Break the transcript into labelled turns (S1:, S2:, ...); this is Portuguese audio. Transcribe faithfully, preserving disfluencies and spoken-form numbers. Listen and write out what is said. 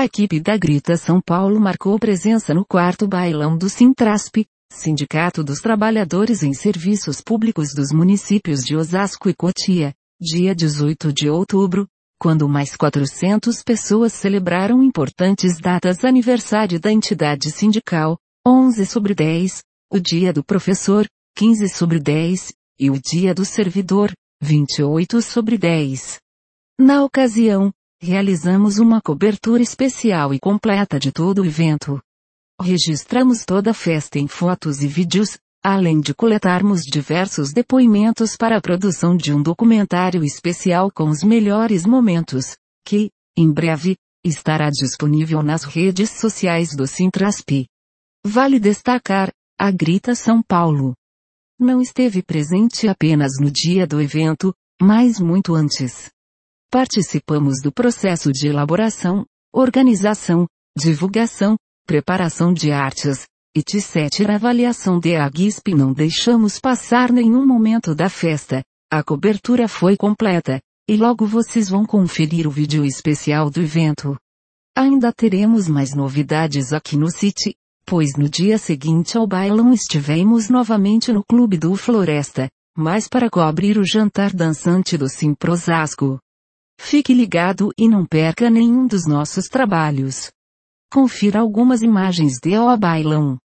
S1: A equipe da Grita São Paulo marcou presença no quarto bailão do Sintrasp, Sindicato dos Trabalhadores em Serviços Públicos dos municípios de Osasco e Cotia, dia dezoito de outubro, quando mais quatrocentas pessoas celebraram importantes datas: aniversário da entidade sindical, onze sobre dez, o dia do professor, quinze sobre dez, e o dia do servidor, vinte e oito sobre dez. Na ocasião, realizamos uma cobertura especial e completa de todo o evento. Registramos toda a festa em fotos e vídeos, além de coletarmos diversos depoimentos para a produção de um documentário especial com os melhores momentos, que, em breve, estará disponível nas redes sociais do Sintrasp. Vale destacar, a Grita São Paulo não esteve presente apenas no dia do evento, mas muito antes. Participamos do processo de elaboração, organização, divulgação, preparação de artes, etcétera. Avaliação de A G I S P. Não deixamos passar nenhum momento da festa. A cobertura foi completa, e logo vocês vão conferir o vídeo especial do evento. Ainda teremos mais novidades aqui no City, pois no dia seguinte ao bailão estivemos novamente no Clube do Floresta, mas para cobrir o jantar dançante do Simpro Osasco. Fique ligado e não perca nenhum dos nossos trabalhos. Confira algumas imagens do bailão.